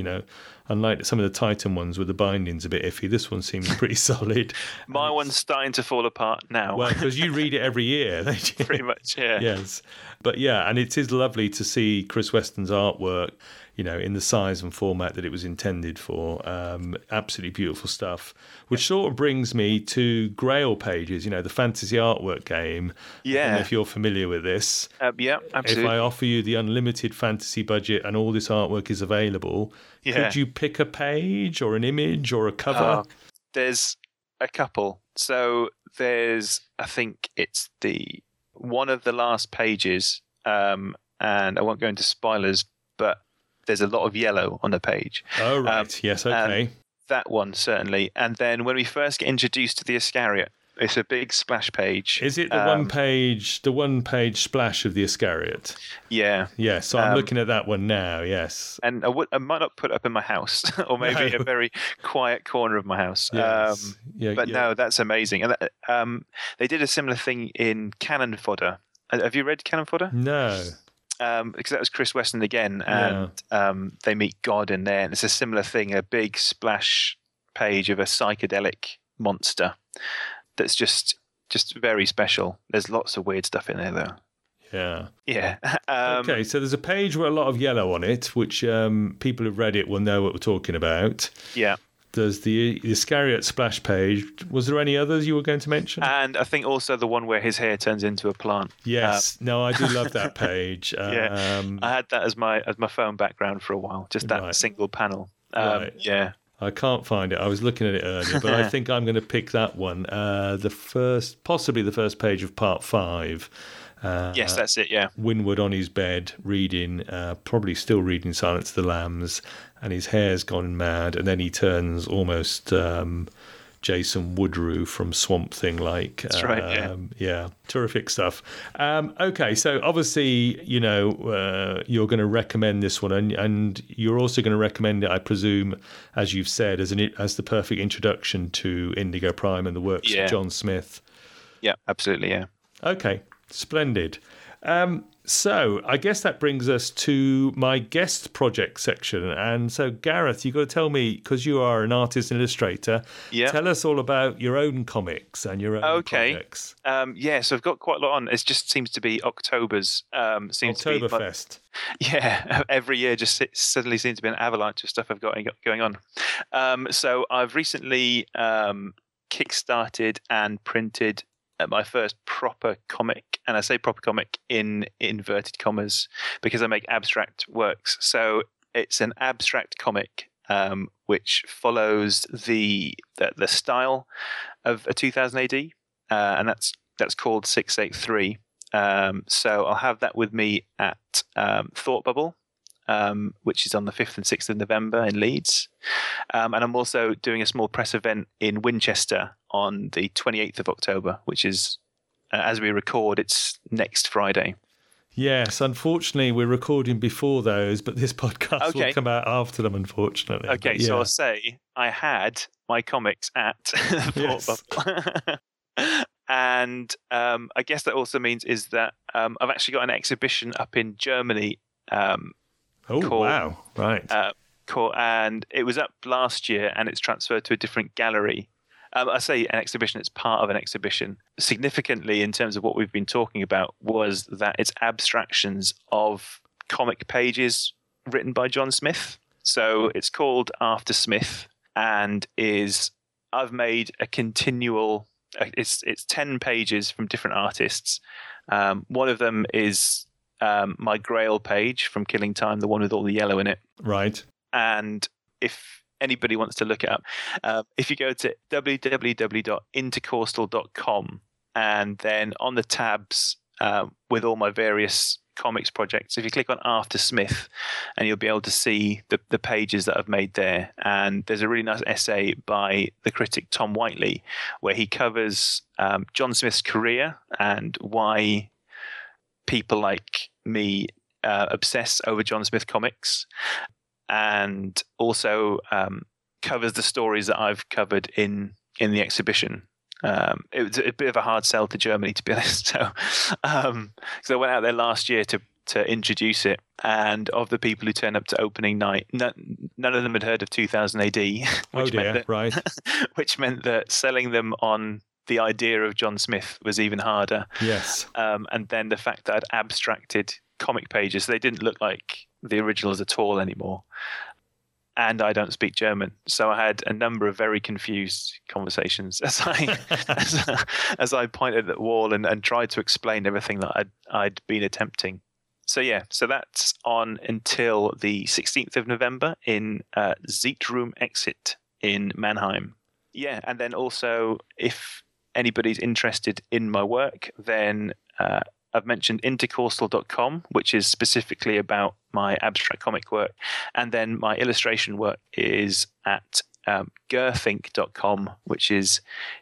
unlike some of the Titan ones where the binding's a bit iffy, this one seems pretty solid. My one's starting to fall apart now. Well, because you read it every year. Pretty much, yeah. Yes. But yeah, and it is lovely to see Chris Weston's artwork, in the size and format that it was intended for. Absolutely beautiful stuff, which sort of brings me to Grail Pages, the fantasy artwork game. Yeah. I don't know if you're familiar with this. Yeah, absolutely. If I offer you the unlimited fantasy budget and all this artwork is available, could you pick a page or an image or a cover? There's a couple. So there's, I think it's one of the last pages, and I won't go into spoilers, but there's a lot of yellow on the page. Oh, right. Yes, okay. That one, certainly. And then when we first get introduced to the Iscariot, it's a big splash page. Is it the one page splash of the Iscariot? Yeah. Yeah, so I'm looking at that one now, yes. And I might not put it up in my house, or maybe a very quiet corner of my house. Yes. No, that's amazing. And they did a similar thing in Cannon Fodder. Have you read Cannon Fodder? No. Because that was Chris Weston again, and they meet God in there, and it's a similar thing, a big splash page of a psychedelic monster that's just very special. There's lots of weird stuff in there, though. Yeah. Yeah. Okay, so there's a page with a lot of yellow on it, which people who've read it will know what we're talking about. Yeah. There's the Iscariot splash page. Was there any others you were going to mention? And I think also the one where his hair turns into a plant. Yes. No, I do love that page. Yeah. I had that as my phone background for a while, just that single panel. Right. Yeah. I can't find it. I was looking at it earlier, but I think I'm going to pick that one. Possibly the first page of part 5. Yes, that's it, yeah. Winwood on his bed reading, probably still reading Silence of the Lambs, and his hair's gone mad, and then he turns almost Jason Woodrue from Swamp Thing like. That's right, yeah. Yeah, terrific stuff. Okay, so obviously, you're going to recommend this one, and you're also going to recommend it, I presume, as you've said, as the perfect introduction to Indigo Prime and the works of John Smith. Yeah, absolutely, yeah. Okay, splendid. So I guess that brings us to my guest project section. And so, Gareth, you've got to tell me, because you are an artist and illustrator, tell us all about your own comics and your own projects. So I've got quite a lot on. It just seems to be October's. Oktoberfest. Every year just suddenly seems to be an avalanche of stuff I've got going on. So I've recently kickstarted and printed my first proper comic, and I say proper comic in inverted commas because I make abstract works. So it's an abstract comic which follows the style of a 2000 AD, and that's called 683. So I'll have that with me at Thought Bubble, which is on the 5th and 6th of November in Leeds. And I'm also doing a small press event in Winchester on the 28th of October, which is, as we record, it's next Friday. Yes, unfortunately, we're recording before those, but this podcast will come out after them, unfortunately. Okay, so I'll say I had my comics at Thought Bubble. And I guess that also means is that I've actually got an exhibition up in Germany. Wow. Right. And it was up last year and it's transferred to a different gallery. I say an exhibition, it's part of an exhibition. Significantly, in terms of what we've been talking about, was that it's abstractions of comic pages written by John Smith. So it's called After Smith, and I've made a continual, it's 10 pages from different artists. One of them is my Grail page from Killing Time, the one with all the yellow in it. Right. And if anybody wants to look it up, if you go to www.intercostal.com and then on the tabs with all my various comics projects, if you click on After Smith, and you'll be able to see the pages that I've made there. And there's a really nice essay by the critic Tom Whiteley where he covers John Smith's career and why people like me obsess over John Smith comics, and also covers the stories that I've covered in the exhibition. It was a bit of a hard sell to Germany, to be honest. So I went out there last year to introduce it, and of the people who turned up to opening night, none of them had heard of 2000 AD. Right. Which meant that selling them on the idea of John Smith was even harder. Yes. And then the fact that I'd abstracted comic pages, they didn't look like the originals at all anymore. And I don't speak German, so I had a number of very confused conversations as I pointed at the wall and tried to explain everything that I'd been attempting. So that's on until the 16th of November in Zeitraum Exit in Mannheim. Yeah, and then also if anybody's interested in my work, then I've mentioned intercostal.com, which is specifically about my abstract comic work. And then my illustration work is at girthink.com, which is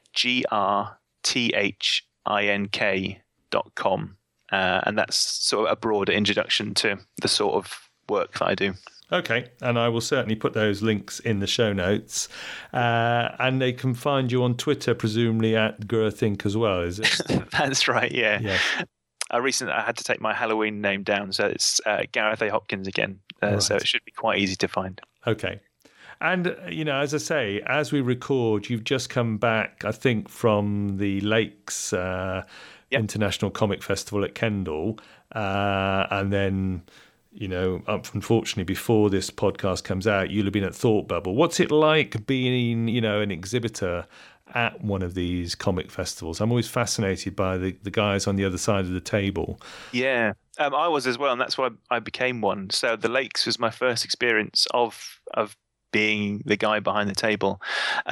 grthink.com. And that's sort of a broader introduction to the sort of work that I do. Okay, and I will certainly put those links in the show notes. And they can find you on Twitter, presumably at girthink as well, is it? That's right, yeah. I had to take my Halloween name down, so it's Gareth A. Hopkins again. Right. So it should be quite easy to find. Okay. And, as I say, as we record, you've just come back, I think, from the Lakes International Comic Festival at Kendal. And then, unfortunately, before this podcast comes out, you'll have been at Thought Bubble. What's it like being, an exhibitor at one of these comic festivals? I'm always fascinated by the guys on the other side of the table. Yeah, I was as well, and that's why I became one. So the Lakes was my first experience of being the guy behind the table,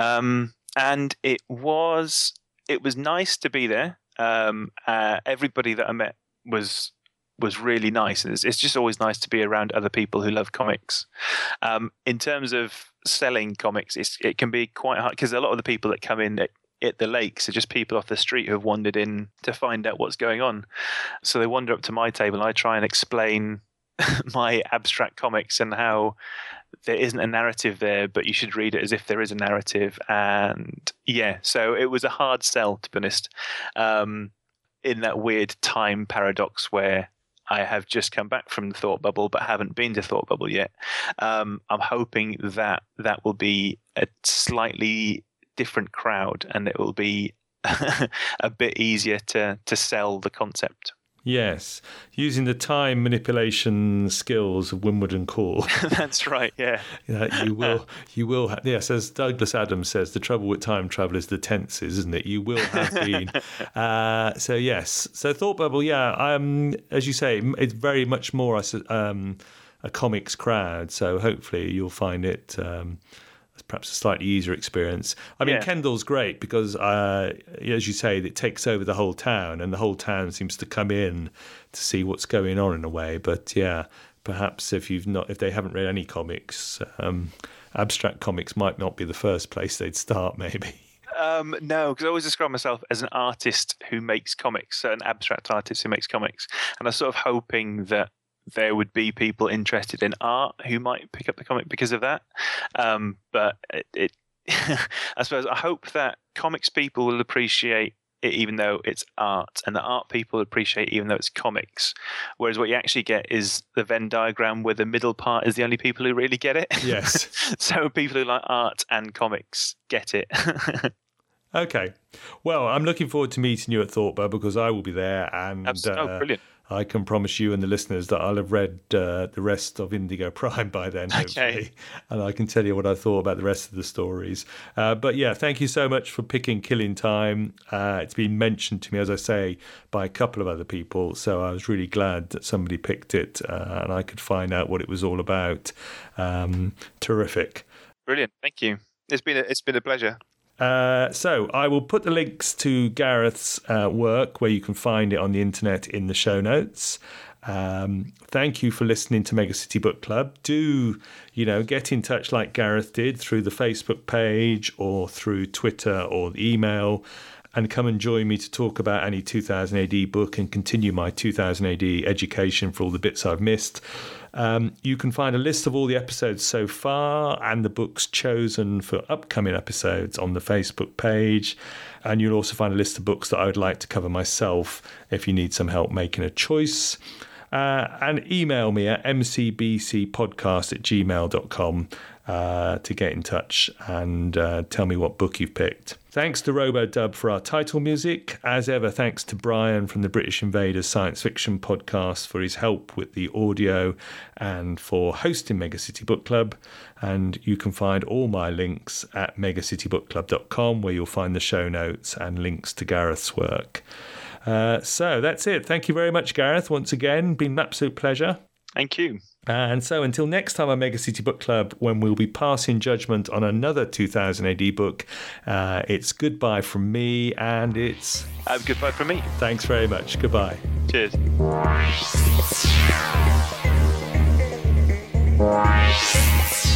and it was nice to be there. Everybody that I met was really nice. It's just always nice to be around other people who love comics. In terms of selling comics, it can be quite hard because a lot of the people that come in at the Lakes are just people off the street who have wandered in to find out what's going on. So they wander up to my table and I try and explain my abstract comics and how there isn't a narrative there, but you should read it as if there is a narrative. And so it was a hard sell, to be honest, in that weird time paradox where I have just come back from the Thought Bubble, but haven't been to Thought Bubble yet. I'm hoping that will be a slightly different crowd, and it will be a bit easier to sell the concept. Yes, using the time manipulation skills of Winwood and Core. That's right. Yeah. You will. Yes, as Douglas Adams says, the trouble with time travel is the tenses, isn't it? You will have been. So yes. So Thought Bubble. Yeah. As you say, it's very much more a comics crowd. So hopefully you'll find it perhaps a slightly easier experience. I mean, Kendal's great because, as you say, it takes over the whole town, and the whole town seems to come in to see what's going on in a way. But yeah, perhaps if they haven't read any comics, abstract comics might not be the first place they'd start, maybe. No, because I always describe myself as an artist who makes comics, an abstract artist who makes comics, and I'm sort of hoping that there would be people interested in art who might pick up the comic because of that. But it I suppose I hope that comics people will appreciate it even though it's art, and the art people appreciate it even though it's comics. Whereas what you actually get is the Venn diagram where the middle part is the only people who really get it. Yes. So people who like art and comics get it. Okay. Well, I'm looking forward to meeting you at Thoughtbub because I will be there, and brilliant. I can promise you and the listeners that I'll have read the rest of Indigo Prime by then, hopefully. Okay. And I can tell you what I thought about the rest of the stories. But yeah, thank you so much for picking Killing Time. It's been mentioned to me, as I say, by a couple of other people, so I was really glad that somebody picked it and I could find out what it was all about. Terrific. Brilliant. Thank you. It's been a pleasure. So I will put the links to Gareth's work, where you can find it on the internet, in the show notes. Thank you for listening to Mega City Book Club. Do, get in touch like Gareth did through the Facebook page or through Twitter or email, and come and join me to talk about any 2000 AD book and continue my 2000 AD education for all the bits I've missed. You can find a list of all the episodes so far and the books chosen for upcoming episodes on the Facebook page. And you'll also find a list of books that I would like to cover myself if you need some help making a choice. And email me at mcbcpodcast@gmail.com to get in touch and tell me what book you've picked. Thanks to RoboDub for our title music. As ever, thanks to Brian from the British Invaders Science Fiction Podcast for his help with the audio and for hosting Mega City Book Club. And you can find all my links at megacitybookclub.com, where you'll find the show notes and links to Gareth's work. So that's it. Thank you very much, Gareth, once again. Been an absolute pleasure. Thank you. And so until next time on Mega City Book Club, when we'll be passing judgment on another 2000 AD book, it's goodbye from me, and it's... goodbye from me. Thanks very much. Goodbye. Cheers. Wow.